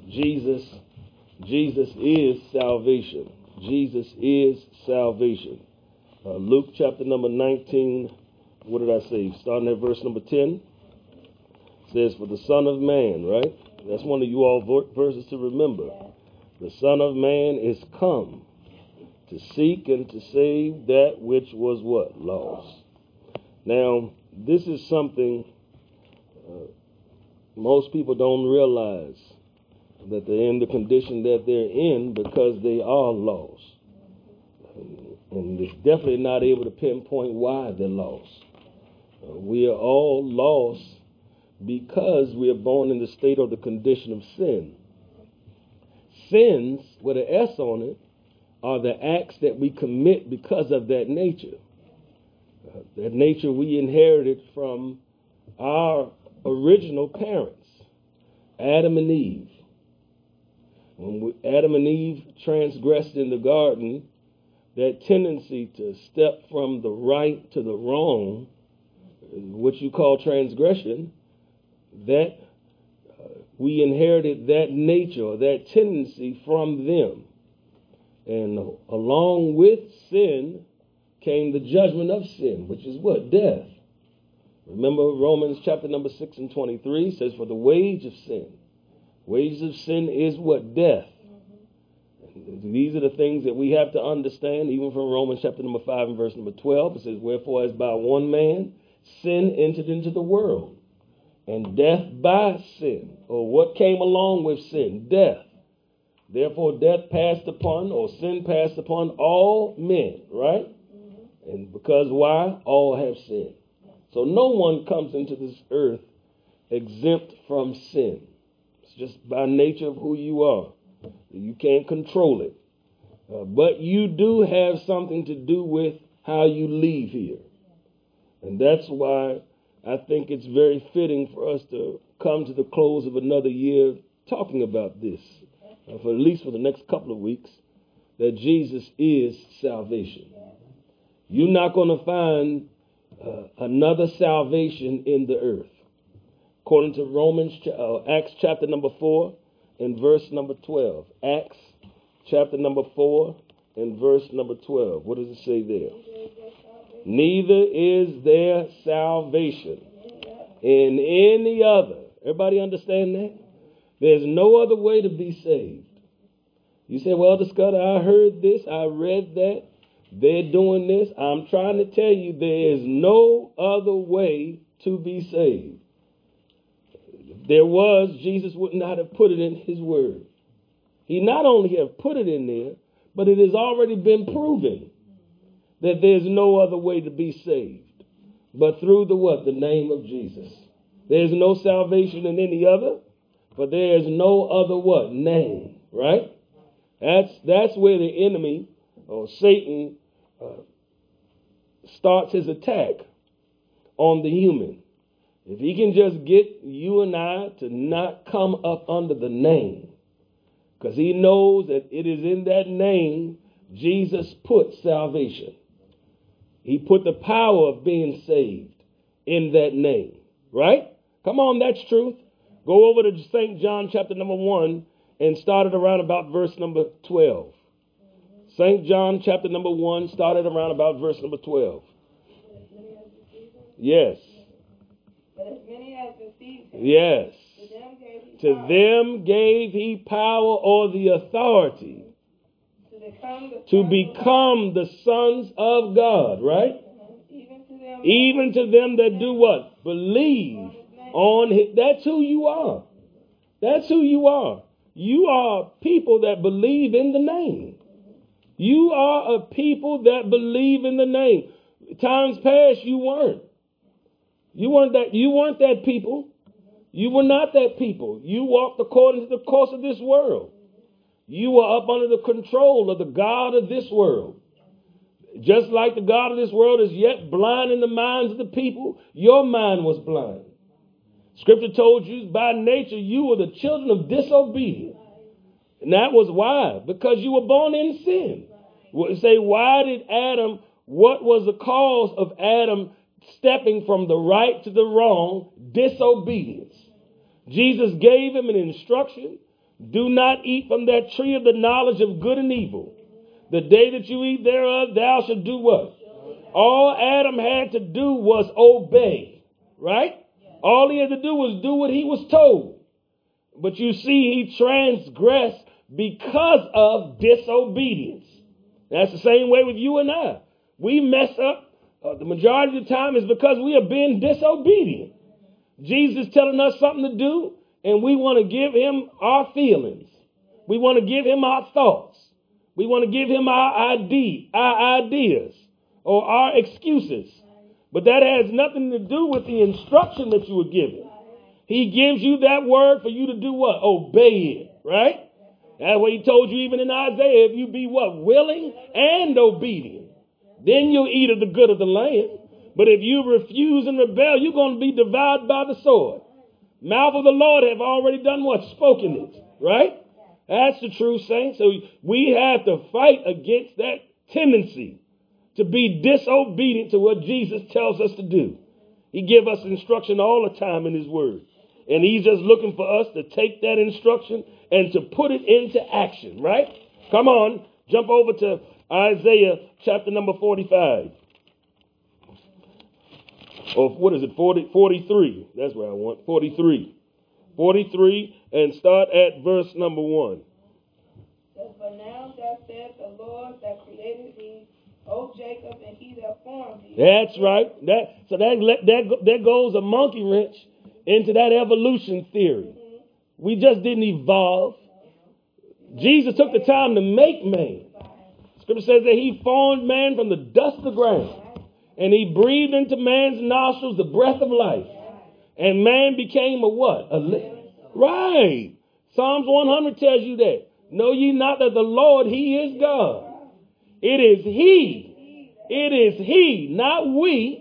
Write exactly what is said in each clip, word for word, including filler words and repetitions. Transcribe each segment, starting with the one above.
Jesus, Jesus is salvation. Jesus is salvation. Uh, Luke chapter number nineteen, what did I say? Starting at verse number ten. Says, for the Son of Man, right? That's one of you all verses to remember. The Son of Man is come to seek and to save that which was what? Lost. Now, this is something uh, most people don't realize, that they're in the condition that they're in because they are lost. And it's definitely not able to pinpoint why they're lost. Uh, we are all lost because we are born in the state of the condition of sin. Sins, with an S on it, are the acts that we commit because of that nature. Uh, that nature we inherited from our original parents, Adam and Eve. When we, Adam and Eve transgressed in the garden, that tendency to step from the right to the wrong, what you call transgression, that uh, we inherited that nature, or that tendency from them. And along with sin came the judgment of sin, which is what? Death. Remember Romans chapter number six and twenty-three says, for the wage of sin, wages of sin is what? Death. Mm-hmm. These are the things that we have to understand, even from Romans chapter number five and verse number twelve. It says, wherefore as by one man sin entered into the world, and death by sin, or what came along with sin? Death. Therefore death passed upon, or sin passed upon all men, right? Mm-hmm. And because why? All have sinned. So no one comes into this earth exempt from sin. It's just by nature of who you are. You can't control it. Uh, but you do have something to do with how you leave here. And that's why I think it's very fitting for us to come to the close of another year talking about this, uh, for at least for the next couple of weeks, that Jesus is salvation. You're not going to find uh, another salvation in the earth. According to Romans, uh, Acts chapter number four and verse number twelve. Acts chapter number four and verse number twelve. What does it say there? Neither is there salvation in any other. Everybody understand that? There's no other way to be saved. You say, well, Elder Scudder, I heard this, I read that, they're doing this. I'm trying to tell you there is no other way to be saved. If there was, Jesus would not have put it in his word. He not only have put it in there, but it has already been proven that there's no other way to be saved but through the what? The name of Jesus. There's no salvation in any other, but there is no other what? Name, right? That's that's where the enemy or Satan uh, starts his attack on the human. If he can just get you and I to not come up under the name, because he knows that it is in that name Jesus put salvation. He put the power of being saved in that name, right? Come on, that's truth. Go over to Saint John chapter number one and start it around about verse number twelve. Saint John chapter number one started around about verse number twelve. Yes. But as many as received him, yes. to them gave he To power, them gave he power or the authority to become the to sons of become the sons of God, right? God, even to them, Even to them that do what? Believe on his. That's who you are. That's who you are. You are people that believe in the name. You are a people that believe in the name. Times past, you weren't. You weren't that. You weren't that people. You were not that people. You walked according to the course of this world. You were up under the control of the God of this world. Just like the God of this world is yet blind in the minds of the people, your mind was blind. Scripture told you by nature you were the children of disobedience. And that was why? Because you were born in sin. Say, why did Adam, what was the cause of Adam stepping from the right to the wrong? Disobedience. Jesus gave him an instruction Do not eat from that tree of the knowledge of good and evil. The day that you eat thereof, thou shalt do what? All Adam had to do was obey, right? All he had to do was do what he was told. But you see, he transgressed because of disobedience. That's the same way with you and I. We mess up uh, the majority of the time is because we are being disobedient. Jesus is telling us something to do, and we want to give him our feelings. We want to give him our thoughts. We want to give him our idea, our ideas or our excuses. But that has nothing to do with the instruction that you were given. He gives you that word for you to do what? Obey it, right? That's what he told you even in Isaiah. If you be what? Willing and obedient, then you'll eat of the good of the land. But if you refuse and rebel, you're going to be devoured by the sword. Mouth of the Lord have already done what? Spoken it, right? That's the true saint. So we have to fight against that tendency to be disobedient to what Jesus tells us to do. He gives us instruction all the time in his word. And he's just looking for us to take that instruction and to put it into action, right? Come on, jump over to Isaiah chapter number forty-five. Or what is it, forty, forty-three? That's where I want, forty-three. forty-three, and start at verse number one. But now thus saith the Lord that created thee, O Jacob, and he that formed thee. That's right. That So that, that, that goes a monkey wrench into that evolution theory. We just didn't evolve. Jesus took the time to make man. Scripture says that he formed man from the dust of the ground. And he breathed into man's nostrils the breath of life. And man became a what? A li- right. Psalms one hundred tells you that. Know ye not that the Lord, he is God. It is he. It is he, not we.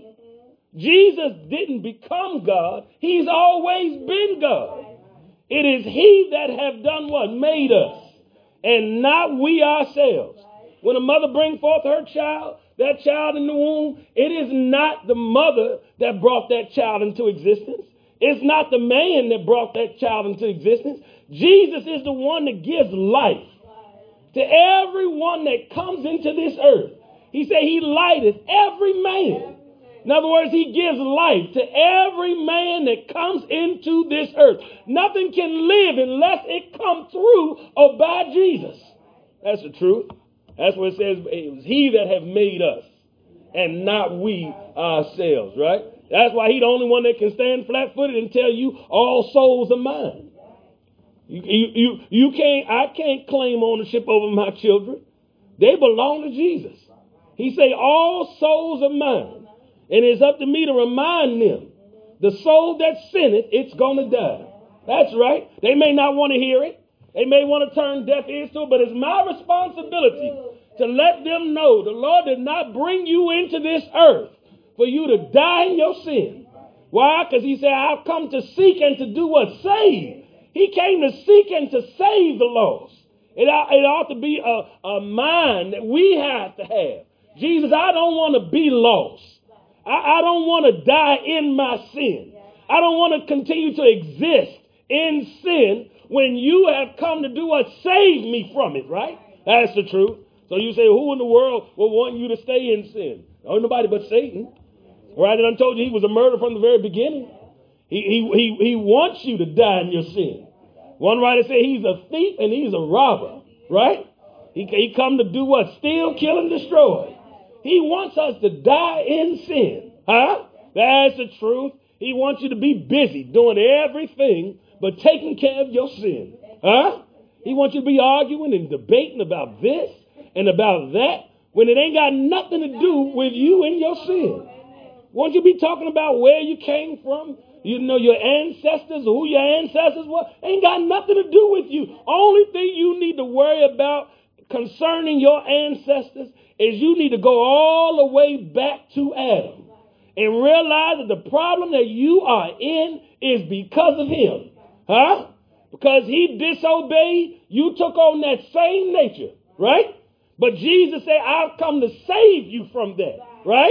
Jesus didn't become God. He's always been God. It is he that have done what? Made us. And not we ourselves. When a mother brings forth her child, that child in the womb, it is not the mother that brought that child into existence. It's not the man that brought that child into existence. Jesus is the one that gives life to everyone that comes into this earth. He said he lighteth every man. In other words, he gives life to every man that comes into this earth. Nothing can live unless it comes through or by Jesus. That's the truth. That's what it says. It was he that have made us and not we ourselves, right? That's why he's the only one that can stand flat-footed and tell you all souls are mine. You, you, you, you can't, I can't claim ownership over my children. They belong to Jesus. He say all souls are mine. And it's up to me to remind them, the soul that sinneth, it's going to die. That's right. They may not want to hear it. They may want to turn deaf ears to it, but it's my responsibility to let them know the Lord did not bring you into this earth for you to die in your sin. Why? Because he said, I've come to seek and to do what? Save. He came to seek and to save the lost. It, it ought to be a, a mind that we have to have. Jesus, I don't want to be lost. I, I don't want to die in my sin. I don't want to continue to exist in sin when you have come to do what? Save me from it, right? That's the truth. So you say, who in the world will want you to stay in sin? Oh, nobody but Satan. Right? And I told you he was a murderer from the very beginning. He, he, he, he wants you to die in your sin. One writer said he's a thief and he's a robber, right? He, he come to do what? Steal, kill, and destroy. He wants us to die in sin. Huh? That's the truth. He wants you to be busy doing everything but taking care of your sin. Huh? He wants you to be arguing and debating about this and about that when it ain't got nothing to do with you and your sin. Won't you be talking about where you came from? You know, your ancestors, who your ancestors were, ain't got nothing to do with you. Only thing you need to worry about concerning your ancestors is you need to go all the way back to Adam and realize that the problem that you are in is because of him. Huh? Because he disobeyed, you took on that same nature, right? But Jesus said, I've come to save you from that, right?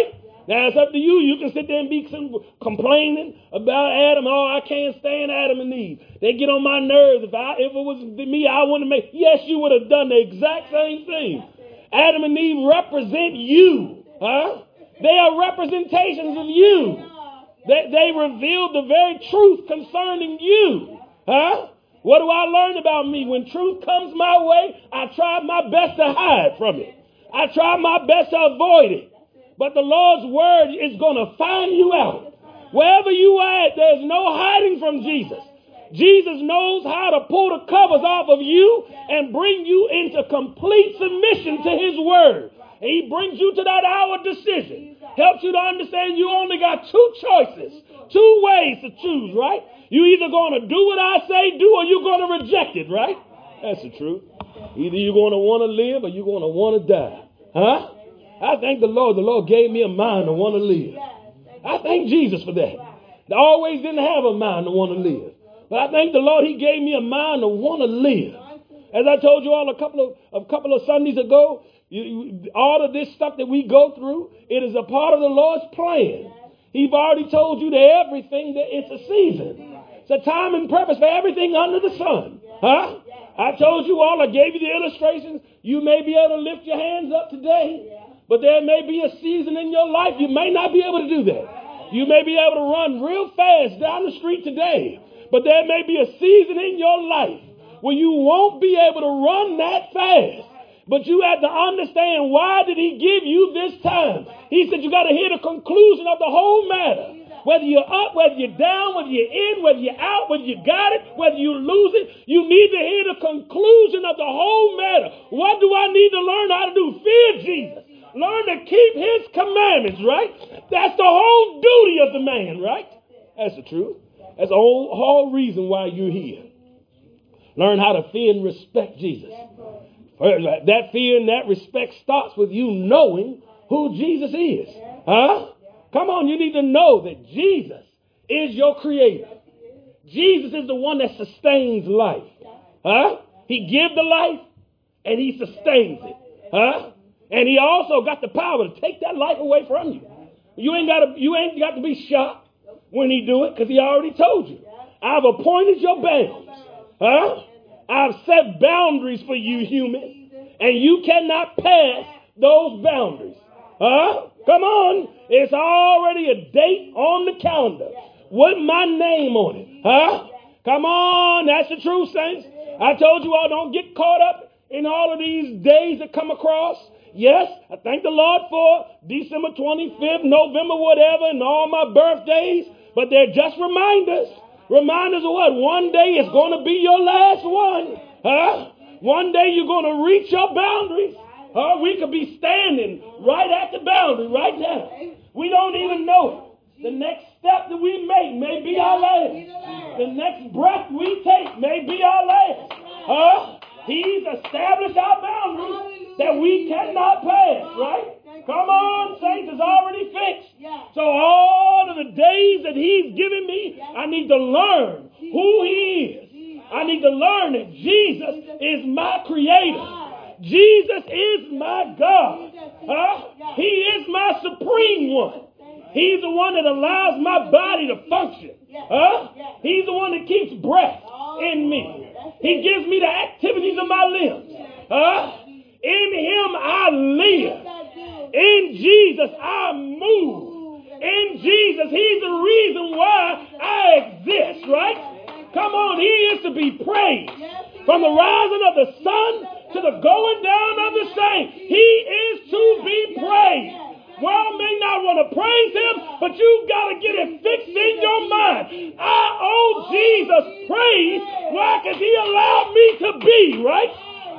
Now, it's up to you. You can sit there and be some complaining about Adam. Oh, I can't stand Adam and Eve. They get on my nerves. If I, if it was me, I wouldn't make. Yes, you would have done the exact same thing. Adam and Eve represent you. Huh? They are representations of you. They, they reveal the very truth concerning you. Huh? What do I learn about me? When truth comes my way, I try my best to hide from it. I try my best to avoid it. But the Lord's word is going to find you out. Wherever you are at, there's no hiding from Jesus. Jesus knows how to pull the covers off of you and bring you into complete submission to his word. And he brings you to that hour decision. Helps you to understand you only got two choices, two ways to choose, right? You either going to do what I say do or you're going to reject it, right? That's the truth. Either you're going to want to live or you're going to want to die. Huh? I thank the Lord. The Lord gave me a mind to want to live. I thank Jesus for that. I always didn't have a mind to want to live. But I thank the Lord he gave me a mind to want to live. As I told you all a couple of a couple of Sundays ago, you, you, all of this stuff that we go through, it is a part of the Lord's plan. He's already told you that everything, that it's a season. It's a time and purpose for everything under the sun. Huh? I told you all, I gave you the illustrations. You may be able to lift your hands up today. But there may be a season in your life you may not be able to do that. You may be able to run real fast down the street today. But there may be a season in your life where you won't be able to run that fast. But you have to understand, why did he give you this time? He said you got to hear the conclusion of the whole matter. Whether you're up, whether you're down, whether you're in, whether you're out, whether you got it, whether you lose it, you need to hear the conclusion of the whole matter. What do I need to learn how to do? Fear Jesus. Learn to keep his commandments, right? That's the whole duty of the man, right? That's the truth. That's the whole, whole reason why you're here. Learn how to fear and respect Jesus. That fear and that respect starts with you knowing who Jesus is. Huh? Come on, you need to know that Jesus is your creator. Jesus is the one that sustains life. Huh? He gives the life and he sustains it. Huh? And he also got the power to take that life away from you. You ain't got to, you ain't got to be shocked when he do it, because he already told you. I've appointed your bounds. Huh? I've set boundaries for you, human, and you cannot pass those boundaries. Huh? Come on. It's already a date on the calendar with my name on it. Huh? Come on. That's the truth, saints. I told you all, don't get caught up in all of these days that come across. Yes, I thank the Lord for December twenty-fifth, November, whatever, and all my birthdays. But they're just reminders. Reminders of what? One day it's going to be your last one. Huh? One day you're going to reach your boundaries. Huh? We could be standing right at the boundary right now. We don't even know it. The next step that we make may be our last. The next breath we take may be our last. Huh? He's established our boundaries that we cannot pass, right? Come on, saints, it's already fixed. So all of the days that he's given me, I need to learn who he is. I need to learn that Jesus is my creator. Jesus is my God. Huh? He is my supreme one. He's the one that allows my body to function. Huh? He's the one that keeps breath in me. He gives me the activities of my limbs. Huh? In him I live. In Jesus I move. In Jesus, he's the reason why I exist, right? Come on, he is to be praised. From the rising of the sun to the going down of the same, he is to be praised. World may not want to praise him, but you got to get it fixed in your mind. I owe Jesus praise. Why? Because he allowed me to be, right?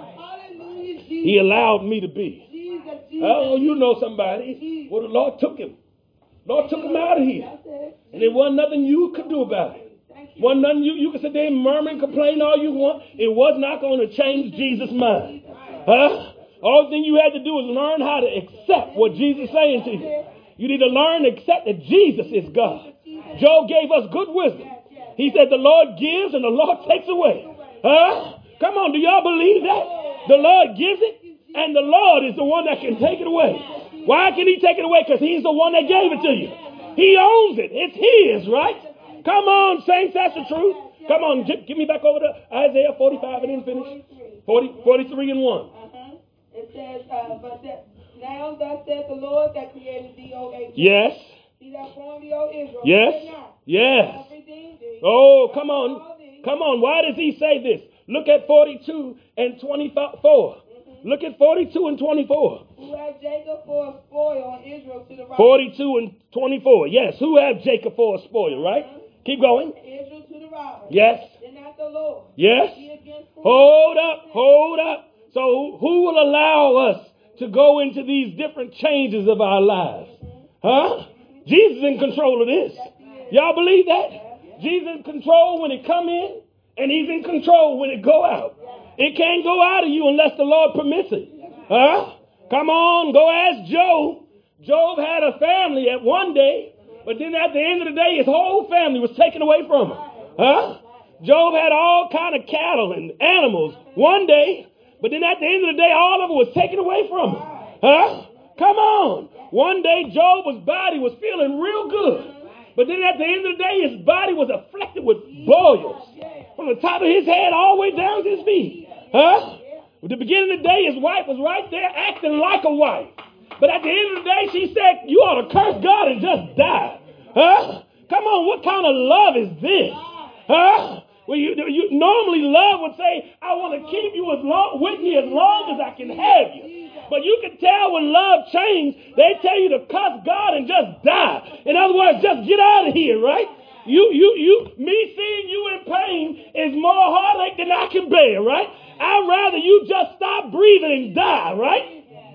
He allowed me to be. Oh, you know somebody. Well, the Lord took him. Lord took him out of here. And there wasn't nothing you could do about it. Wasn't nothing you, you could sit there and murmur and complain all you want. It was not going to change Jesus' mind. Huh? All thing you had to do is learn how to accept what Jesus is saying to you. You need to learn to accept that Jesus is God. Job gave us good wisdom. He said the Lord gives and the Lord takes away. Huh? Come on, do y'all believe that? The Lord gives it and the Lord is the one that can take it away. Why can he take it away? Because he's the one that gave it to you. He owns it. It's his, right? Come on, saints, that's the truth. Come on, j- give me back over to Isaiah forty-five and then finish. forty, forty-three and one. Uh-huh. It says, uh, but that, now thus saith the Lord that created thee, O Israel. Yes. He that formed thee, O Israel. Yes. Yes. Oh, come on. Come on. Why does he say this? Look at forty-two and twenty-four. Mm-hmm. Look at forty-two and twenty-four. Who have Jacob for a spoil and Israel to the robbers. forty-two and twenty-four. Yes. Who have Jacob for a spoil, right? Mm-hmm. Keep going. Israel to the robbers. Yes. Then not the Lord. Yes. Hold up. Hold up. So who will allow us to go into these different changes of our lives? Huh? Jesus is in control of this. Y'all believe that? Jesus is in control when it come in, and he's in control when it go out. It can't go out of you unless the Lord permits it. Huh? Come on, go ask Job. Job had a family at one day, but then at the end of the day, his whole family was taken away from him. Huh? Job had all kind of cattle and animals one day, but then at the end of the day, all of it was taken away from him. Huh? Come on. One day, Job's body was feeling real good. But then at the end of the day, his body was afflicted with boils. From the top of his head all the way down to his feet. Huh? At the beginning of the day, his wife was right there acting like a wife. But at the end of the day, she said, you ought to curse God and just die. Huh? Come on, what kind of love is this? Huh? Well, you, you normally love would say, I want to keep you as long, with me as long as I can have you. But you can tell when love changed, they tell you to cuss God and just die. In other words, just get out of here, right? You, you, you, me seeing you in pain is more heartache than I can bear, right? I'd rather you just stop breathing and die, right?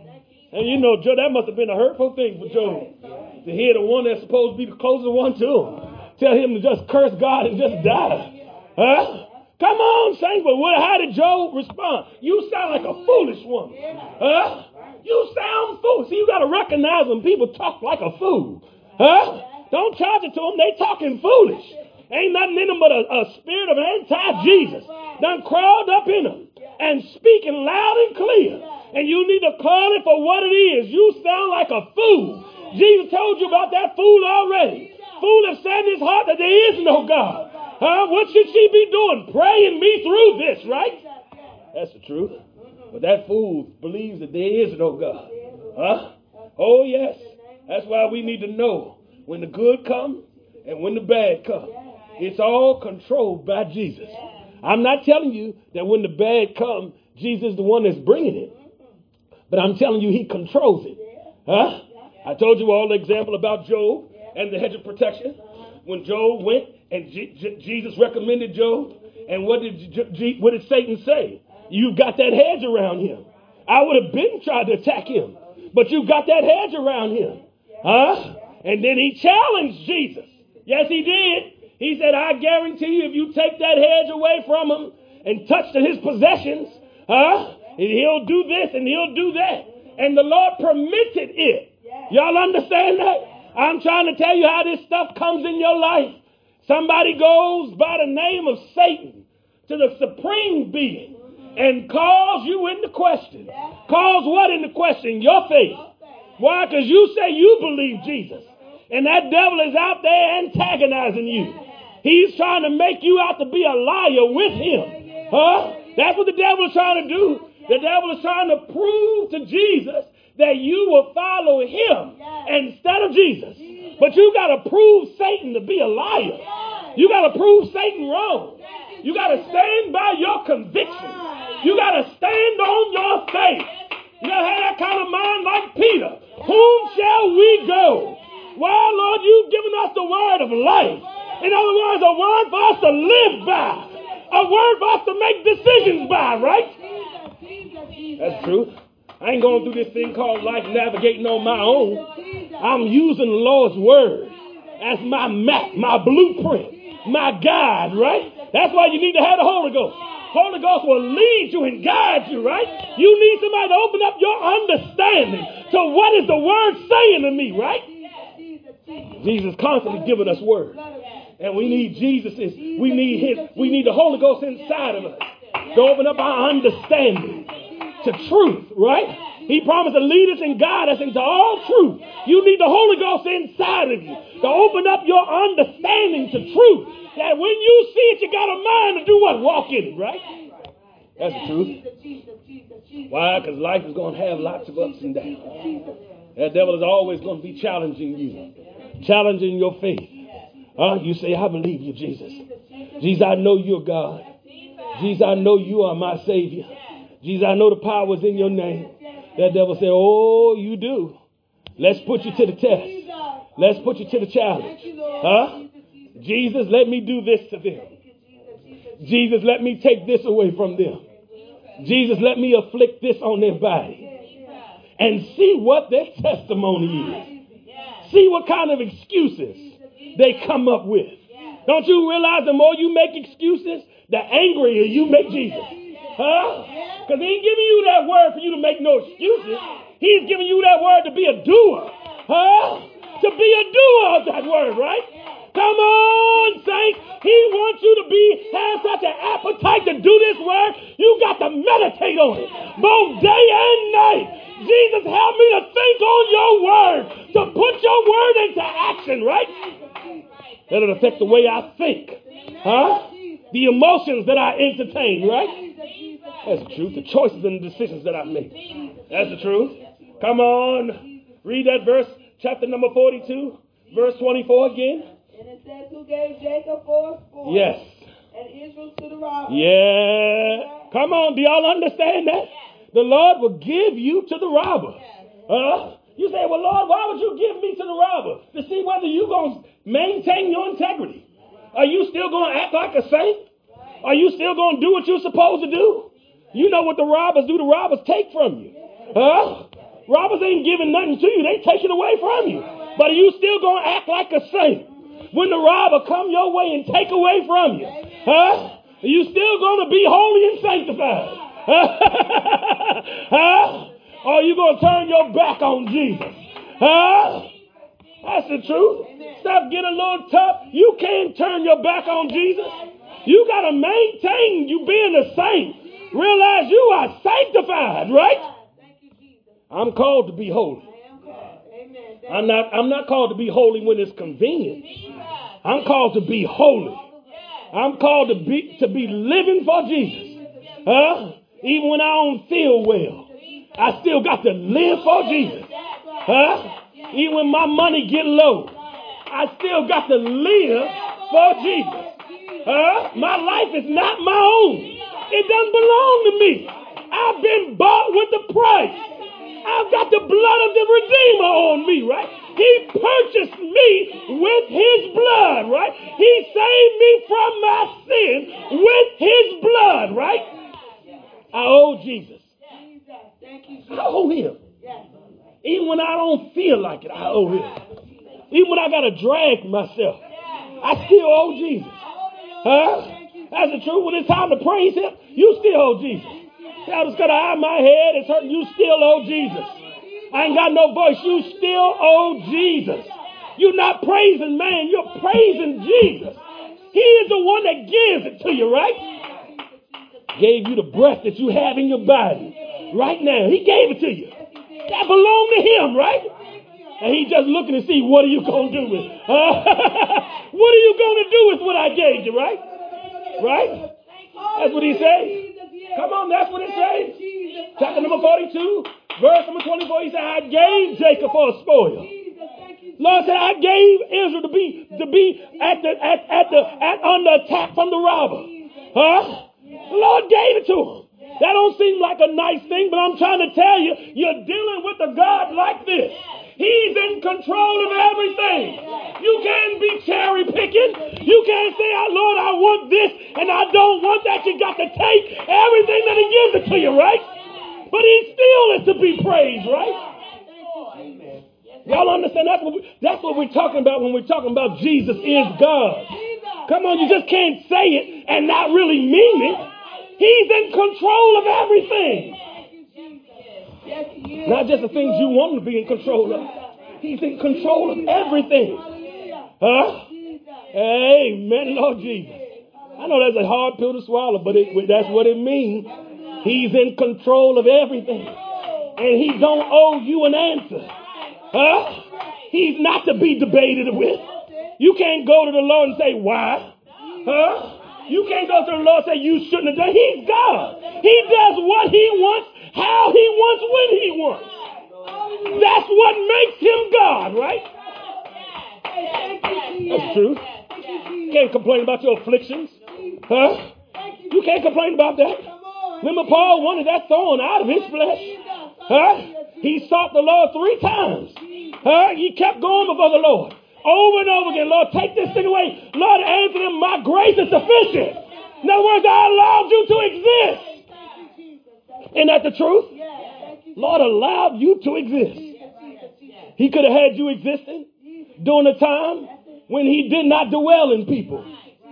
And you know, Joe, that must have been a hurtful thing for Job to hear the one that's supposed to be the closest one to him tell him to just curse God and just die. Huh? Come on, saints, but what, how did Job respond? You sound like a foolish woman. Huh? You sound foolish. See, you got to recognize when people talk like a fool. Huh? Don't charge it to them. They talking foolish. Ain't nothing in them but a, a spirit of anti-Jesus done crawled up in them and speaking loud and clear. And you need to call it for what it is. You sound like a fool. Jesus told you about that fool already. Fool has said in his heart that there is no God. Huh? What should she be doing? Praying me through this, right? That's the truth. But that fool believes that there is no God. Huh? Oh, yes. That's why we need to know when the good comes and when the bad comes. It's all controlled by Jesus. I'm not telling you that when the bad comes, Jesus is the one that's bringing it. But I'm telling you, he controls it. Huh? I told you all the example about Job and the hedge of protection. When Job went and G- G- Jesus recommended Job, and what did G- G- what did Satan say? You got that hedge around him. I would have been trying to attack him, but you got that hedge around him. Huh? And then he challenged Jesus. Yes, he did. He said, I guarantee you, if you take that hedge away from him and touch his possessions, huh? And he'll do this and he'll do that. And the Lord permitted it. Y'all understand that? I'm trying to tell you how this stuff comes in your life. Somebody goes by the name of Satan to the supreme being and calls you into question. Calls what into question? Your faith. Why? Because you say you believe Jesus. And that devil is out there antagonizing you. He's trying to make you out to be a liar with him. Huh? That's what the devil is trying to do. The devil is trying to prove to Jesus that you will follow him instead of Jesus. But you got to prove Satan to be a liar. You got to prove Satan wrong. You got to stand by your conviction. You got to stand on your faith. You got to have that kind of mind like Peter. Whom shall we go? Why, Lord, you've given us the word of life. In other words, a word for us to live by. A word for us to make decisions by, right? That's true. I ain't going through this thing called life navigating on my own. I'm using the Lord's word as my map, my blueprint, my guide, right? That's why you need to have the Holy Ghost. Holy Ghost will lead you and guide you, right? You need somebody to open up your understanding to what is the word saying to me, right? Jesus constantly giving us word. And we need Jesus's, we need his, we need the Holy Ghost inside of us to open up our understanding to truth, right? He promised to lead us and guide us into all truth. You need the Holy Ghost inside of you to open up your understanding to truth. That when you see it, you got a mind to do what? Walk in it, right? That's the truth. Why? Because life is going to have lots of ups and downs. That devil is always going to be challenging you, challenging your faith. Huh? You say, I believe you, Jesus. Jesus, I know you're God. Jesus, I know you are my Savior. Jesus, I know the power is in your name. That devil said, oh, you do. Let's put you to the test. Let's put you to the challenge. Huh? Jesus, let me do this to them. Jesus, let me take this away from them. Jesus, let me afflict this on their body. And see what their testimony is. See what kind of excuses they come up with. Don't you realize the more you make excuses, the angrier you make Jesus? Huh? Because he ain't giving you that word for you to make no excuses. He's giving you that word to be a doer. Huh? To be a doer of that word, right? Come on, saints. He wants you to be, have such an appetite to do this word. You got to meditate on it both day and night. Jesus, help me to think on your word, to put your word into action, right? Let it affect the way I think. Huh? The emotions that I entertain, right? That's the truth. The choices and the decisions that I make. That's the truth. Come on. Read that verse, chapter number forty-two, verse twenty-four again. And it says, who gave Jacob for sport? Yes. And Israel to the robbers. Yeah. Come on. Do y'all understand that? The Lord will give you to the robber. Uh, you say, well, Lord, why would you give me to the robber? To see whether you're going to maintain your integrity. Are you still going to act like a saint? Are you still going to do what you're supposed to do? You know what the robbers do. The robbers take from you. Huh? Robbers ain't giving nothing to you. They take it away from you. But are you still going to act like a saint when the robber come your way and take away from you? Huh? Are you still going to be holy and sanctified? Huh? Or are you going to turn your back on Jesus? Huh? That's the truth. Stop getting a little tough. You can't turn your back on Jesus. You got to maintain you being a saint. Realize you are sanctified, right? I'm called to be holy. I'm not, I'm not called to be holy when it's convenient. I'm called to be holy. I'm called to be, to be living for Jesus. Huh? Even when I don't feel well, I still got to live for Jesus. Huh? Even when my money get low, I still got to live for Jesus. Huh? My life is not my own. It doesn't belong to me. I've been bought with the price. I've got the blood of the Redeemer on me, right? He purchased me with his blood, right? He saved me from my sin with his blood, right? I owe Jesus. I owe him. Even when I don't feel like it, I owe him. Even when I got to drag myself, I still owe Jesus. Huh? That's the truth. When it's time to praise him, you still owe Jesus. I just got to hide my head. It's hurting. You still owe Jesus. I ain't got no voice. You still owe Jesus. You're not praising man. You're praising Jesus. He is the one that gives it to you, right? Gave you the breath that you have in your body right now. He gave it to you. That belonged to him, right? And he's just looking to see what are you going to do with it. Uh, what are you going to do with what I gave you, right? Right? That's what he says. Come on, that's what it says. Chapter number forty-two, verse number twenty-four, he said, I gave Jacob for a spoil. Lord said, I gave Israel to be to be at the at, at the at under attack from the robber. Huh? The Lord gave it to him. That don't seem like a nice thing, but I'm trying to tell you, you're dealing with a God like this. He's in control of everything. You can't be cherry picking. You can't say, oh, Lord, I want this and I don't want that. You got to take everything that he gives it to you, right? But he still is to be praised, right? Y'all understand? That's what, we, that's what we're talking about when we're talking about Jesus is God. Come on, you just can't say it and not really mean it. He's in control of everything. Not just the things you want him to be in control of. He's in control of everything. Huh? Amen, Lord Jesus. I know that's a hard pill to swallow, but it, that's what it means. He's in control of everything. And he don't owe you an answer. Huh? He's not to be debated with. You can't go to the Lord and say, why? Huh? You can't go to the Lord and say, you shouldn't have done. He's God. He does what he wants, how he wants, when he wants. That's what makes him God, right? That's true. You can't complain about your afflictions. Huh? You can't complain about that. Remember, Paul wanted that thorn out of his flesh. Huh? He sought the Lord three times. Huh? He kept going before the Lord. Over and over again, Lord, take this thing away. Lord, answer him, my grace is sufficient. In other words, I allowed you to exist. Isn't that the truth? Lord allowed you to exist. He could have had you existing during a time when he did not dwell in people.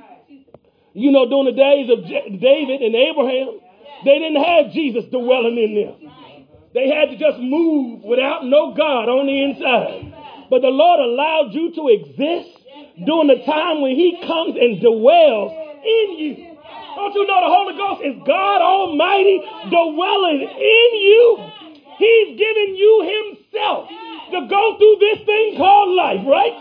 You know, during the days of J- David and Abraham, they didn't have Jesus dwelling in them. They had to just move without no God on the inside. But the Lord allowed you to exist during the time when he comes and dwells in you. Don't you know the Holy Ghost is God Almighty dwelling in you? He's giving you himself to go through this thing called life, right?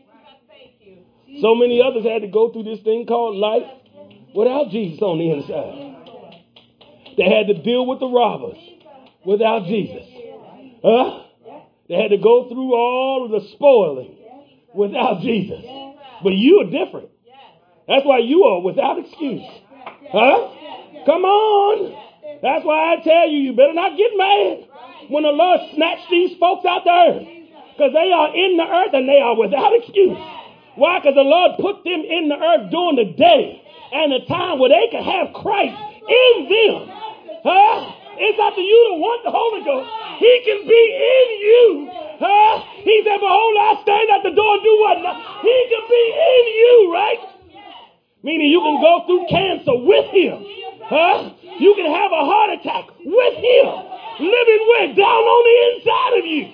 So many others had to go through this thing called life without Jesus on the inside. They had to deal with the robbers without Jesus. Huh? They had to go through all of the spoiling without Jesus. But you are different. That's why you are without excuse. Huh? Come on. That's why I tell you, you better not get mad when the Lord snatched these folks out the earth. Because they are in the earth and they are without excuse. Why? Because the Lord put them in the earth during the day and a time where they could have Christ in them. Huh? It's up to you to want the Holy Ghost. He can be in you. Huh? He said, behold, I stand at the door and do what? He can be in you, right? Meaning you can go through cancer with him. Huh? You can have a heart attack with him. Living with, down on the inside of you.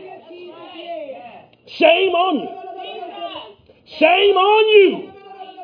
Shame on you. Shame on you.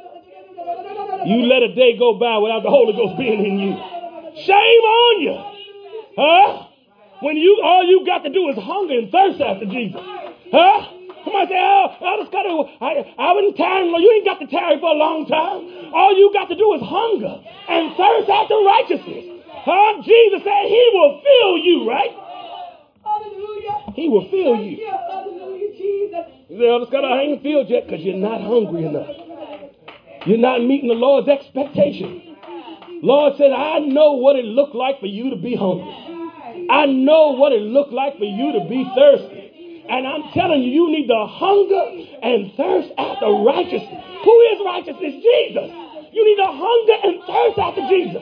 You let a day go by without the Holy Ghost being in you. Shame on you. Huh? When you all you got to do is hunger and thirst after Jesus. Huh? Somebody say, oh, I just got to, I, I wasn't tiring. You ain't got to tarry for a long time. All you got to do is hunger and thirst after righteousness. Huh? Jesus said he will fill you, right? Hallelujah. He will fill you. Hallelujah, Jesus. You say, oh, Scott, I ain't filled yet because you're not hungry enough. You're not meeting the Lord's expectation. Lord said, I know what it looked like for you to be hungry. I know what it looked like for you to be thirsty. And I'm telling you, you need to hunger and thirst after righteousness. Who is righteousness? Jesus. You need to hunger and thirst after Jesus.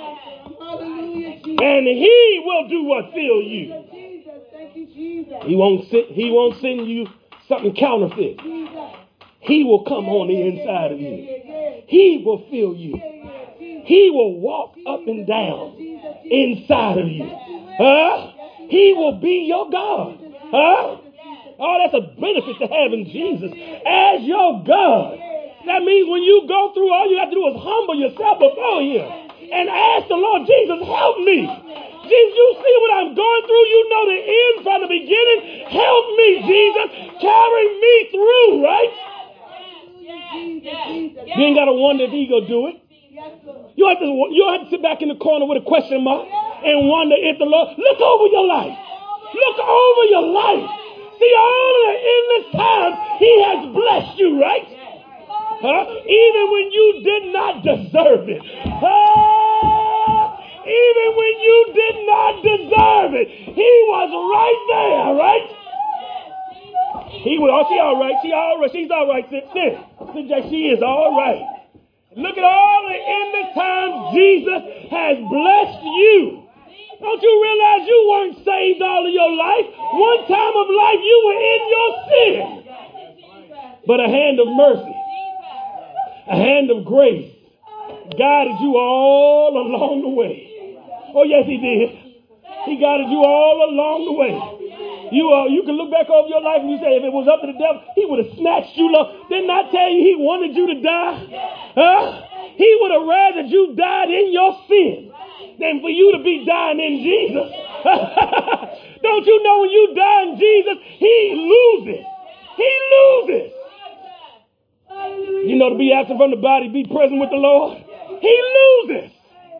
And he will do what? Fill you. He won't sit, he won't send you something counterfeit. He will come on the inside of you. He will fill you. He will walk up and down inside of you. Huh? He will be your God. Huh? Oh, that's a benefit to having Jesus as your God. That means when you go through, all you have to do is humble yourself before him and ask the Lord, Jesus, help me. Jesus, you see what I'm going through. You know the end from the beginning. Help me, Jesus. Carry me through, right? You ain't got to wonder if he going to do it. You have to you have to sit back in the corner with a question mark and wonder if the Lord, look over your life. Look over your life. See, all of the endless times he has blessed you, right? Huh? Even when you did not deserve it. Huh? Even when you did not deserve it. He was right there, right? He was, oh, she all right. She all right. She's all right. Sit, sit. Sit, Jack. She is all right. Look at all the endless times Jesus has blessed you. Don't you realize you weren't saved all of your life? One time of life you were in your sin. But a hand of mercy, a hand of grace guided you all along the way. Oh, yes, he did. He guided you all along the way. You uh, you can look back over your life and you say, if it was up to the devil, he would have snatched you low. Didn't I tell you he wanted you to die? Huh? He would have rather you died in your sin than for you to be dying in Jesus. Don't you know when you die in Jesus, he loses. He loses. You know, to be absent from the body, be present with the Lord. He loses.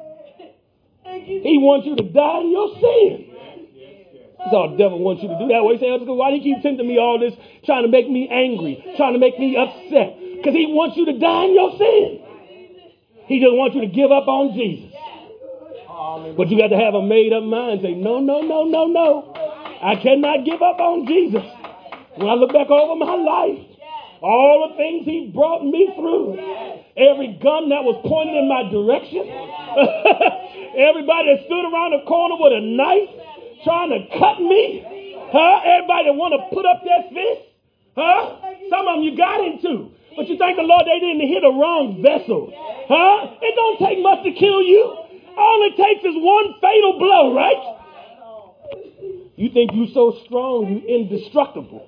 He wants you to die in your sin. That's all the devil wants you to do. That way, he say, why do you keep tempting me all this, trying to make me angry, trying to make me upset? Because he wants you to die in your sin. He just wants you to give up on Jesus. But you got to have a made up mind. Say, no, no, no, no, no. I cannot give up on Jesus. When I look back over my life, all the things he brought me through, every gun that was pointed in my direction, everybody that stood around the corner with a knife trying to cut me, huh? Everybody that want to put up their fist, huh? Some of them you got into. But you thank the Lord they didn't hit a wrong vessel, huh? It don't take much to kill you. All it takes is one fatal blow, right? You think you so strong, you indestructible.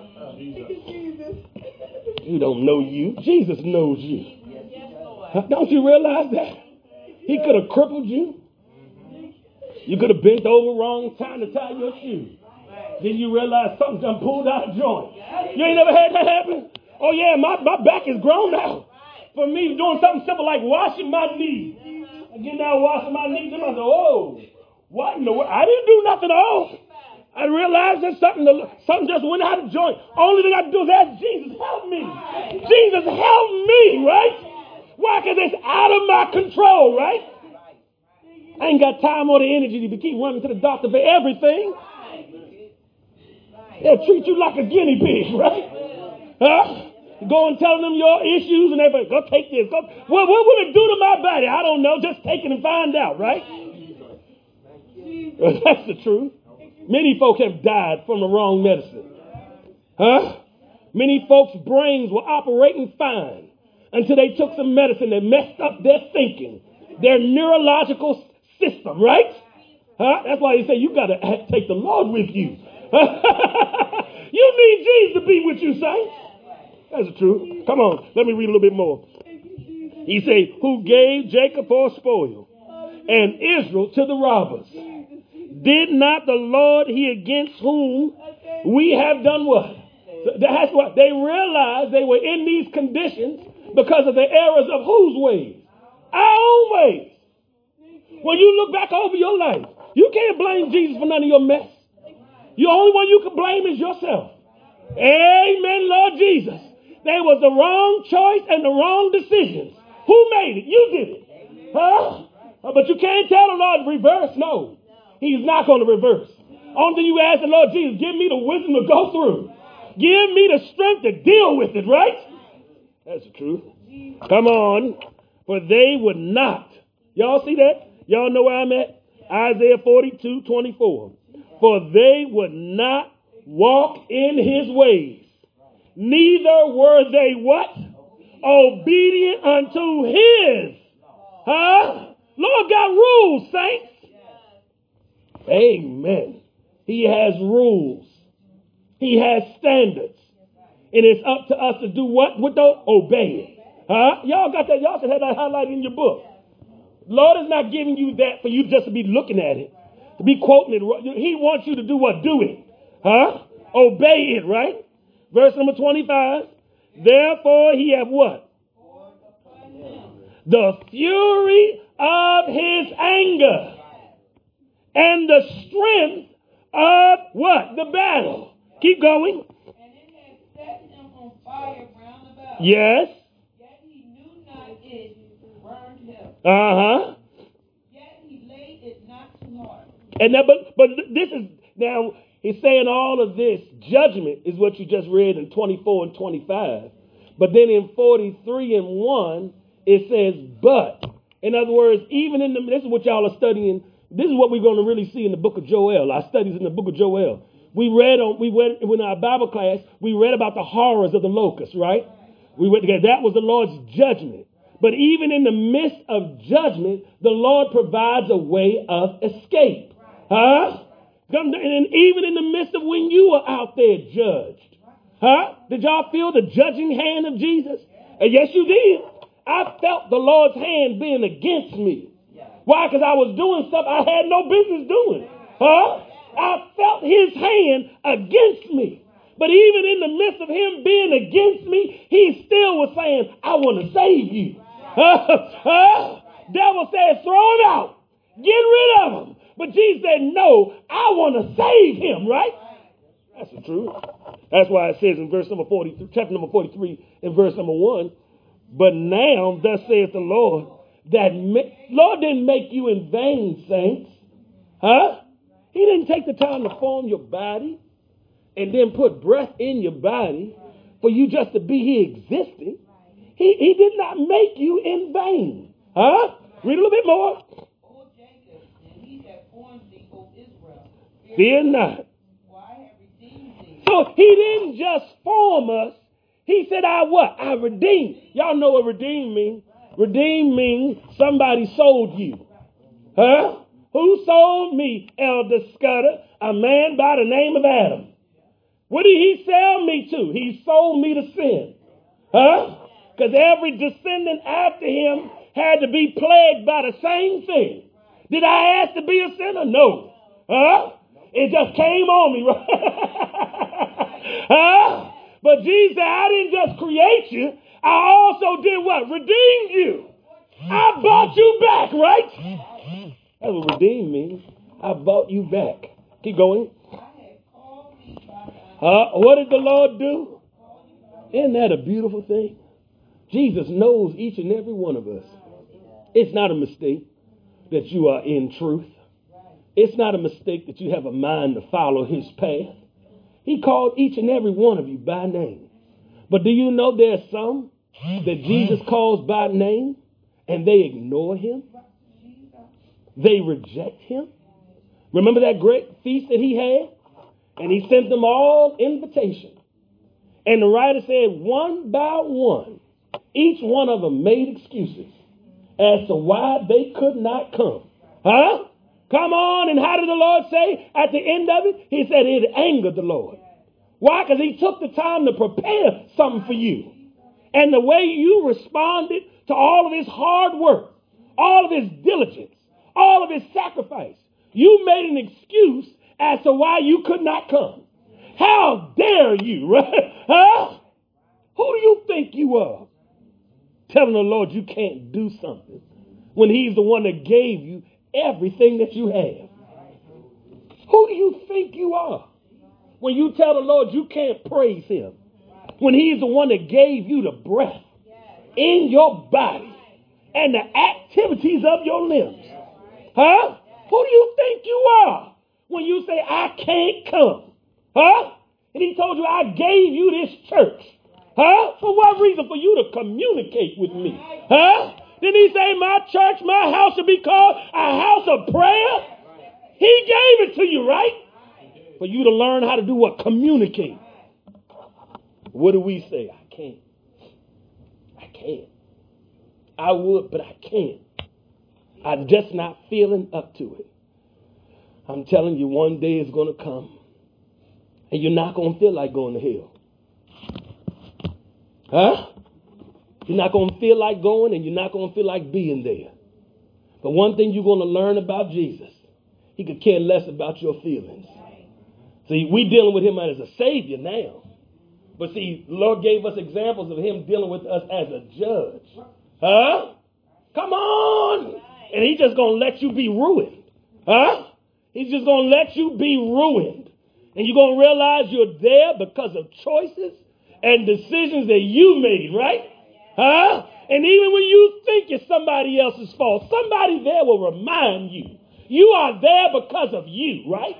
You don't know you. Jesus knows you. Don't you realize that? He could have crippled you. You could have bent over wrong time to tie your shoe. Then you realize something done pulled out of joint. You ain't never had that happen? Oh yeah, my, my back is grown now. For me, doing something simple like washing my knees. I get down washing my knees and I say, oh, what in the world? I didn't do nothing at all. I realized that something, something just went out of joint. Only thing I can do is ask Jesus, help me. Jesus, help me, right? Why? Because it's out of my control, right? I ain't got time or the energy to keep running to the doctor for everything. They'll treat you like a guinea pig, right? Huh? Go and tell them your issues and everything. Go take this. Go. Well, what will it do to my body? I don't know. Just take it and find out, right? Well, that's the truth. Many folks have died from the wrong medicine. Huh? Many folks' brains were operating fine until they took some medicine that messed up their thinking, their neurological system, right? Huh? That's why they say you got to take the Lord with you. You need Jesus to be with you, saints. That's the truth. Come on, let me read a little bit more. He said, who gave Jacob for a spoil and Israel to the robbers? Did not the Lord he against whom we have done what? That's what they realized they were in these conditions because of the errors of whose ways? Our own ways. When you look back over your life, you can't blame Jesus for none of your mess. The only one you can blame is yourself. Amen, Lord Jesus. There was the wrong choice and the wrong decisions. Who made it? You did it. Huh? But you can't tell the Lord to reverse. No. He's not going to reverse. Only thing you ask the Lord Jesus, give me the wisdom to go through. Give me the strength to deal with it, right? That's the truth. Come on. For they would not. Y'all see that? Y'all know where I'm at? Isaiah forty-two twenty-four. For they would not walk in his ways. Neither were they what? Obedient unto his. Huh? Lord got rules, saints. Amen. He has rules. He has standards. And it's up to us to do what with those? Obey it. Huh? Y'all got that? Y'all should have that highlighted in your book. Lord is not giving you that for you just to be looking at it, to be quoting it. He wants you to do what? Do it. Huh? Obey it, right? Verse number twenty-five. Therefore he have what? The fury of his anger and the strength of what? The battle. Keep going. And it has set him on fire round about. Yes. Yet he knew not it burned him. Uh-huh. Yet he laid it not too hard. And that, but, but this is, now, he's saying all of this. Judgment is what you just read in twenty-four and twenty-five. But then in forty-three and one, it says, but. In other words, even in the, this is what y'all are studying. This is what we're going to really see in the book of Joel. Our studies in the book of Joel. We read on, we went in our Bible class, we read about the horrors of the locusts, right? We went together. That was the Lord's judgment. But even in the midst of judgment, the Lord provides a way of escape. Huh? And even in the midst of when you were out there judged. Huh? Did y'all feel the judging hand of Jesus? And yes, you did. I felt the Lord's hand being against me. Why? Because I was doing stuff I had no business doing. Huh? I felt his hand against me. But even in the midst of him being against me, he still was saying, I want to save you. uh, devil said, throw him out. Get rid of him. But Jesus said, no, I want to save him, right? That's the truth. That's why it says in verse number forty-three, chapter number forty-three, in verse number one, but now, thus saith the Lord, that ma- Lord didn't make you in vain, saints. Huh? He didn't take the time to form your body and then put breath in your body for you just to be here existing. He, he did not make you in vain. Huh? Read a little bit more. O Jacob, and he that formed thee, O Israel, Fear not. for I have redeemed thee. So he didn't just form us. He said, I what? I redeemed. Y'all know what redeem means. Redeem means somebody sold you. Huh? Who sold me, Elder Scudder? A man by the name of Adam. What did he sell me to? He sold me to sin. Huh? Because every descendant after him had to be plagued by the same thing. Did I ask to be a sinner? No. Huh? It just came on me. Huh? But Jesus said, I didn't just create you. I also did what? Redeemed you. I bought you back, right? That's what redeem means. I bought you back. Keep going. Uh, what did the Lord do? Isn't that a beautiful thing? Jesus knows each and every one of us. It's not a mistake that you are in truth. It's not a mistake that you have a mind to follow his path. He called each and every one of you by name. But do you know there's some that Jesus calls by name and they ignore him? They reject him. Remember that great feast that he had? And he sent them all invitation. And the writer said one by one, each one of them made excuses as to why they could not come. Huh? Come on. And how did the Lord say at the end of it? He said it angered the Lord. Why? Because he took the time to prepare something for you. And the way you responded to all of his hard work, all of his diligence, all of his sacrifice, you made an excuse as to why you could not come. How dare you, right? Huh? Who do you think you are? Telling the Lord you can't do something when he's the one that gave you everything that you have. Who do you think you are when you tell the Lord you can't praise him when he's the one that gave you the breath in your body and the activities of your limbs? Huh? Who do you think you are when you say, I can't come? Huh? And he told you, I gave you this church. Huh? For what reason? For you to communicate with me. Huh? Didn't he say my church, my house should be called a house of prayer? He gave it to you, right? For you to learn how to do what? Communicate. What do we say? I can't. I can't. I would, but I can't. I'm just not feeling up to it. I'm telling you, one day is going to come and you're not going to feel like going to hell. Huh? You're not going to feel like going and you're not going to feel like being there. But one thing you're going to learn about Jesus, he could care less about your feelings. See, we're dealing with him as a savior now. But see, the Lord gave us examples of him dealing with us as a judge. Huh? Come on. And he's just going to let you be ruined. Huh? He's just going to let you be ruined. And you're going to realize you're there because of choices and decisions that you made, right? Huh? And even when you think it's somebody else's fault, somebody there will remind you. You are there because of you, right?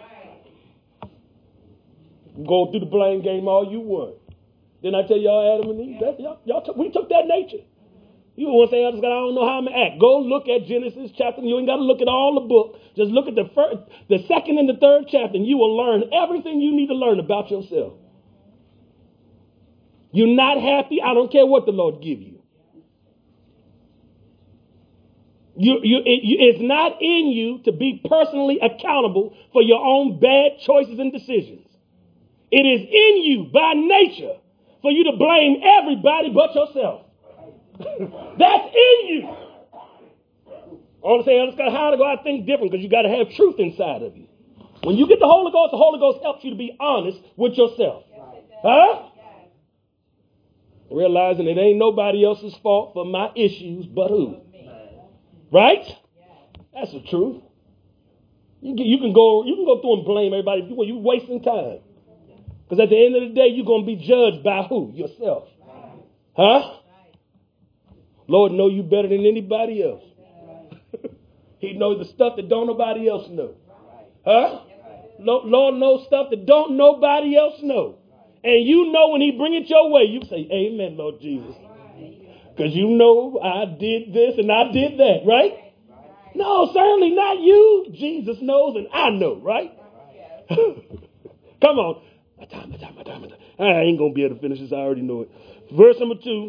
Go through the blame game all you want. Didn't I tell y'all Adam and Eve? That, y'all, y'all took, we took that nature. You want to say, I don't know how I'm going to act. Go look at Genesis chapter. You ain't got to look at all the book. Just look at the first, the second and the third chapter, and you will learn everything you need to learn about yourself. You're not happy. I don't care what the Lord give you. You, you, it, you. It's not in you to be personally accountable for your own bad choices and decisions. It is in you by nature for you to blame everybody but yourself. That's in you. I want to say, how to go, I think different because you got to have truth inside of you. When you get the Holy Ghost, the Holy Ghost helps you to be honest with yourself. Huh? Realizing it ain't nobody else's fault for my issues but who? Right? That's the truth. You can, you can go you can go through and blame everybody if you want. You're wasting time. Because at the end of the day, you're going to be judged by who? Yourself. Huh? Lord know you better than anybody else. He knows the stuff that don't nobody else know. Huh? Lord knows stuff that don't nobody else know. And you know when he bring it your way, you say, amen, Lord Jesus. Because you know I did this and I did that, right? No, certainly not you. Jesus knows and I know, right? Come on. My time, my time, my time, my time. I ain't going to be able to finish this. I already know it. Verse number two.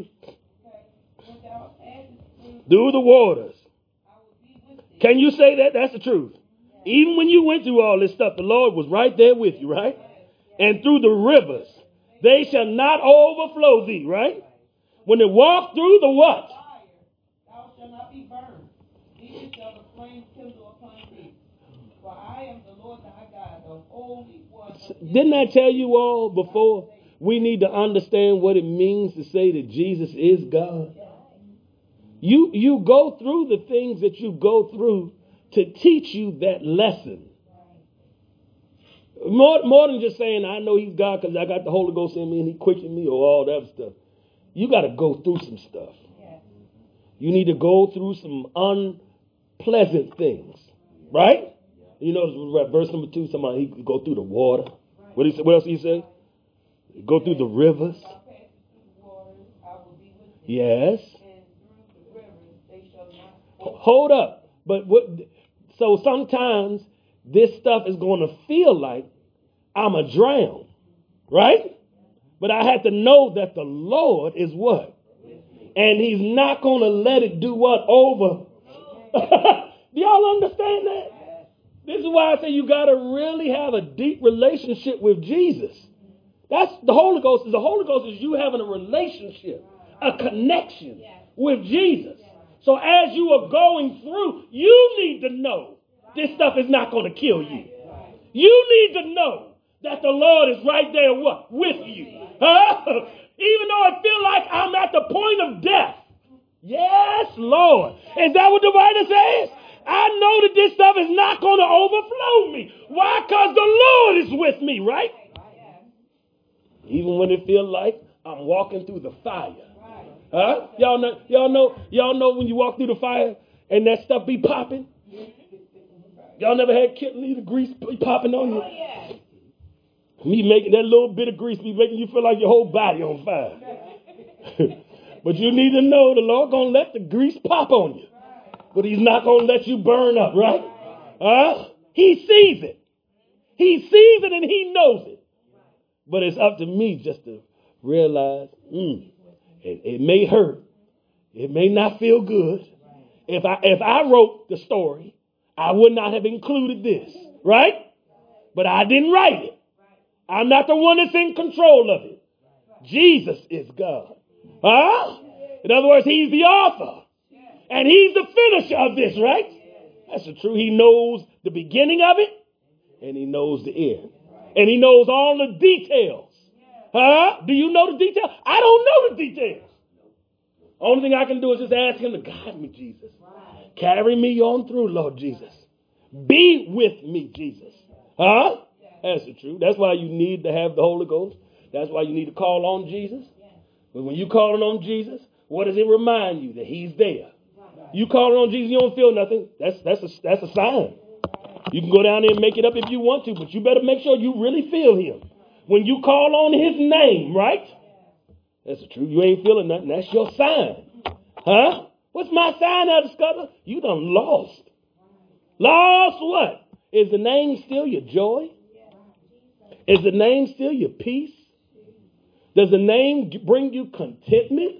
Through the waters. Can you say that? That's the truth. Even when you went through all this stuff, the Lord was right there with you, right? And through the rivers, they shall not overflow thee, right? When they walk through the what? Thou shalt not be burned. Neither shall the flame kindle upon thee. For I am the Lord thy God, the Holy One. Didn't I tell you all before? We need to understand what it means to say that Jesus is God. You, you go through the things that you go through to teach you that lesson. More, more than just saying, I know he's God because I got the Holy Ghost in me and he quickened me or all that stuff. You got to go through some stuff. You need to go through some unpleasant things. Right? You know, verse number two, somebody, he go through the water. What, he, what else did he say? Go through the rivers. Yes. Hold up. But what? So sometimes this stuff is going to feel like I'm a drown, right? But I have to know that the Lord is what? And he's not going to let it do what? Over. Do y'all understand that? This is why I say you got to really have a deep relationship with Jesus. That's the Holy Ghost. Is the Holy Ghost is you having a relationship, a connection with Jesus. So as you are going through, you need to know this stuff is not going to kill you. You need to know that the Lord is right there what? With you. Huh? Even though I feel like I'm at the point of death. Yes, Lord. Is that what the Bible says? I know that this stuff is not going to overflow me. Why? Because the Lord is with me, right? Even when it feels like I'm walking through the fire. Huh? Y'all know, y'all know, y'all know when you walk through the fire and that stuff be popping? Y'all never had kidney, the grease be popping on you? Me making that little bit of grease be making you feel like your whole body on fire. But you need to know the Lord gonna let the grease pop on you. But he's not gonna let you burn up, right? Huh? He sees it. He sees it and he knows it. But it's up to me just to realize, mm, it, it may hurt. It may not feel good. If I if I wrote the story, I would not have included this, right? But I didn't write it. I'm not the one that's in control of it. Jesus is God. Huh? In other words, he's the author. And he's the finisher of this, right? That's the truth. He knows the beginning of it. And he knows the end. And he knows all the details. Huh? Do you know the details? I don't know the details. Only thing I can do is just ask him to guide me, Jesus. Carry me on through, Lord Jesus. Be with me, Jesus. Huh? That's the truth. That's why you need to have the Holy Ghost. That's why you need to call on Jesus. But when you calling on Jesus, what does it remind you? That he's there. You calling on Jesus, you don't feel nothing. That's that's a, that's a sign. You can go down there and make it up if you want to, but you better make sure you really feel him. When you call on his name, right? That's the truth. You ain't feeling nothing. That's your sign. Huh? What's my sign, Elder Scudder? You done lost. Lost what? Is the name still your joy? Is the name still your peace? Does the name bring you contentment?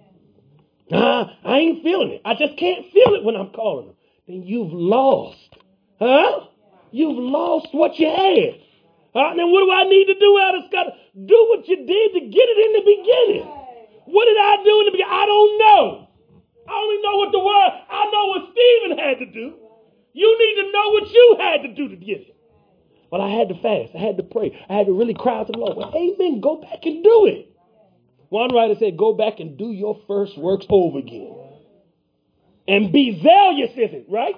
Nah, I ain't feeling it. I just can't feel it when I'm calling him. Then you've lost. Huh? You've lost what you had. Huh? Then what do I need to do, Elder Scudder? Do what you did to get it in the beginning. What did I do in the beginning? I don't know. I only know what the word, I know what Stephen had to do. You need to know what you had to do to get it. Well, I had to fast. I had to pray. I had to really cry out to the Lord. Well, amen. Go back and do it. One writer said, go back and do your first works over again. And be zealous in it, right?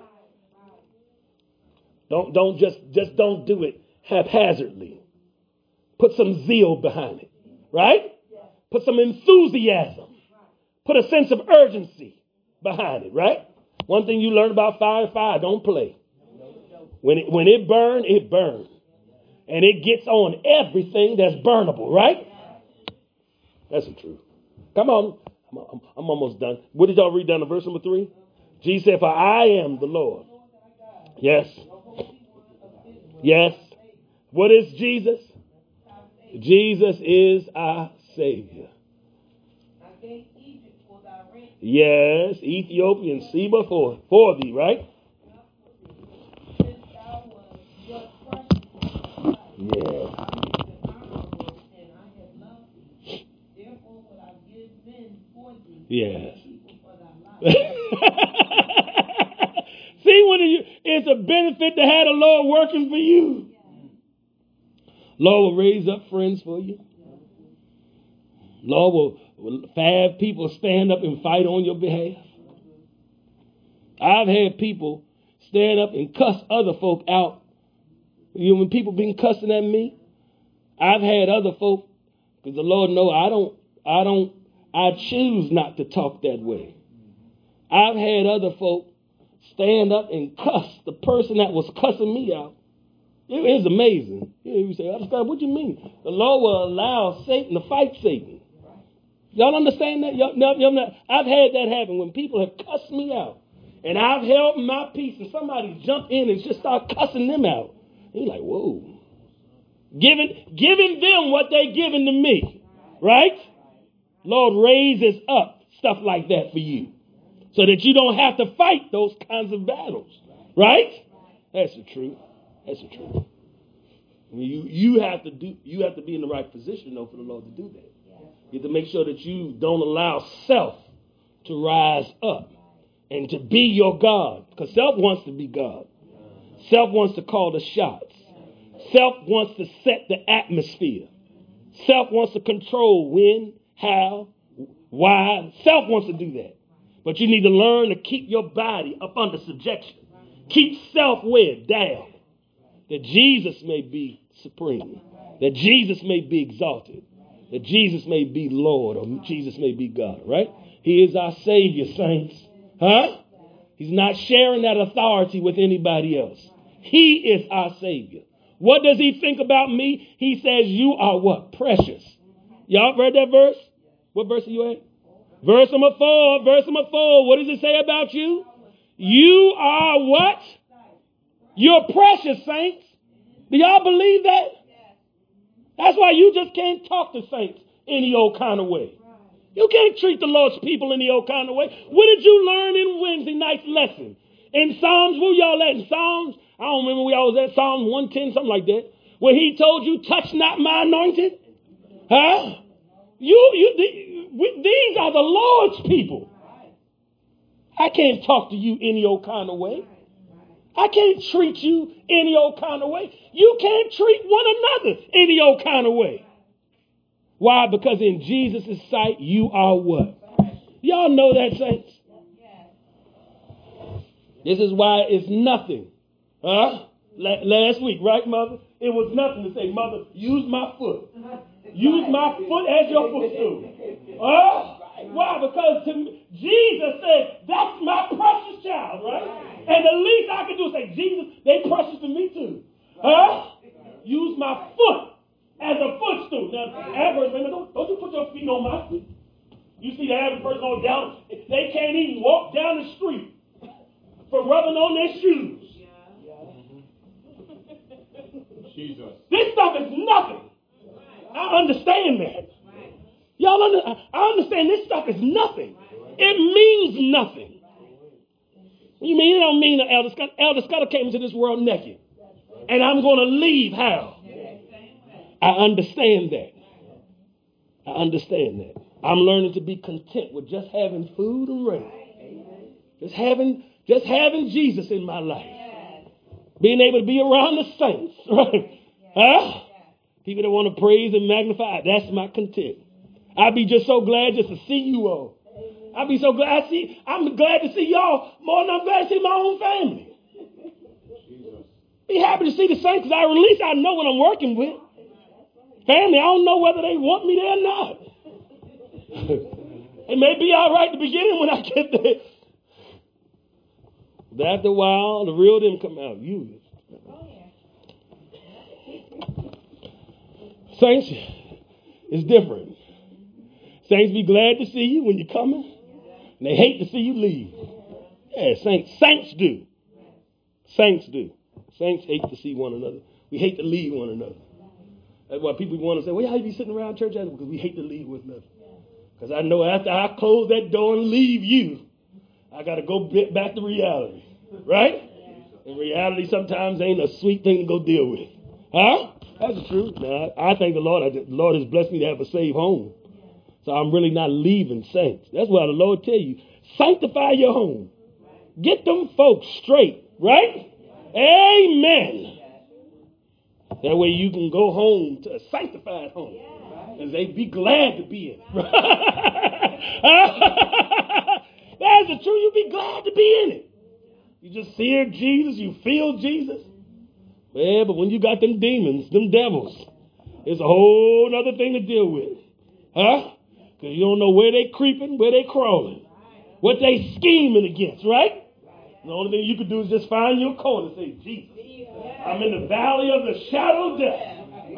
Don't, don't just, just don't do it haphazardly. Put some zeal behind it, right? Put some enthusiasm. Put a sense of urgency behind it, right? One thing you learn about fire, fire, don't play. When it, when it burns, it burns. And it gets on everything that's burnable, right? That's the truth. Come on. I'm, I'm, I'm almost done. What did y'all read down to verse number three? Jesus said, for I am the Lord. Yes. Yes. What is Jesus? Jesus is our Savior. Yes. Ethiopian Seba for, for thee, right? Yeah. Yes. See, when it, it's a benefit to have the Lord working for you. Lord will raise up friends for you. Lord will, will have people stand up and fight on your behalf. I've had people stand up and cuss other folk out. You know, when people been cussing at me, I've had other folk, because the Lord knows I don't, I don't, I choose not to talk that way. I've had other folk stand up and cuss the person that was cussing me out. It is amazing. You say, understand what you mean? The Lord will allow Satan to fight Satan. Y'all understand that? Y'all, y'all, y'all not, I've had that happen when people have cussed me out. And I've held my peace and somebody jumped in and just start cussing them out. You're like, whoa. Giving, giving them what they giving to me. Right? Lord raises up stuff like that for you. So that you don't have to fight those kinds of battles. Right? That's the truth. That's the truth. I mean, you, you have to do you have to be in the right position though for the Lord to do that. You have to make sure that you don't allow self to rise up and to be your God. Because self wants to be God. Self wants to call the shots. Self wants to set the atmosphere. Self wants to control when, how, why. Self wants to do that. But you need to learn to keep your body up under subjection. Keep self-weighed down. That Jesus may be supreme. That Jesus may be exalted. That Jesus may be Lord or Jesus may be God, right? He is our Savior, saints. Huh? He's not sharing that authority with anybody else. He is our Savior. What does he think about me? He says, you are what? Precious. Y'all read that verse? What verse are you at? Verse number four. Verse number four. What does it say about you? You are what? You're precious, saints. Do y'all believe that? That's why you just can't talk to saints any old kind of way. You can't treat the Lord's people any old kind of way. What did you learn in Wednesday night's lesson? In Psalms, where y'all at? In Psalms? I don't remember where y'all was at. Psalm one ten, something like that. Where he told you, touch not my anointed. Huh? You, you, we, these are the Lord's people. I can't talk to you any old kind of way. I can't treat you any old kind of way. You can't treat one another any old kind of way. Why? Because in Jesus' sight, you are what? Y'all know that, saints? This is why it's nothing. Huh? Last week, right, Mother? It was nothing to say, Mother, use my foot. Use my foot as your footstool. Huh? Why? Because to me, Jesus said, that's my precious child, right? And the least I can do is say, Jesus, they precious to me too. Huh? Use my foot as a footstool. Now, average women, don't, don't you put your feet on my feet. You see the average person on down, they can't even walk down the street for rubbing on their shoes. Jesus. This stuff is nothing. I understand that. Y'all under, I understand this stuff is nothing. It means nothing. What you mean? It don't mean that Elder Scott, Elder Scott came into this world naked. And I'm going to leave how? I understand that. I understand that. I'm learning to be content with just having food and rain. Just having, just having Jesus in my life. Being able to be around the saints, right? Huh? People that want to praise and magnify, that's my content. I'd be just so glad just to see you all. I'd be so glad to see, I'm glad to see y'all more than I'm glad to see my own family. Be happy to see the saints because I, at least I know what I'm working with. Family, I don't know whether they want me there or not. It may be all right at the beginning when I get there. But after a while, the real them come out. You. Saints, it's different. Saints be glad to see you when you're coming. And they hate to see you leave. Yeah, saints, saints do. Saints do. Saints hate to see one another. We hate to leave one another. That's why people want to say, well, how you be sitting around church? Because we hate to leave one another. Because I know after I close that door and leave you, I got to go back to reality. Right? And reality sometimes ain't a sweet thing to go deal with. Huh? That's the truth. Now, I thank the Lord. The Lord has blessed me to have a safe home. So I'm really not leaving saints. That's why the Lord tell you, sanctify your home. Get them folks straight. Right? Amen. That way you can go home to a sanctified home. And they be glad to be in. That's the truth. You be glad to be in it. You just hear Jesus. You feel Jesus. Yeah, but when you got them demons, them devils, it's a whole other thing to deal with. Huh? Because you don't know where they creeping, where they crawling, what they scheming against, right? The only thing you can do is just find your corner and say, Jesus, I'm in the valley of the shadow of death.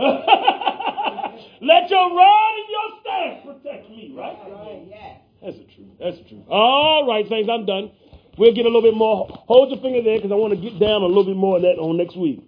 Let your rod and your staff protect me, right? That's the truth. That's the truth. All right, saints, I'm done. We'll get a little bit more. Hold your finger there because I want to get down a little bit more of that on next week.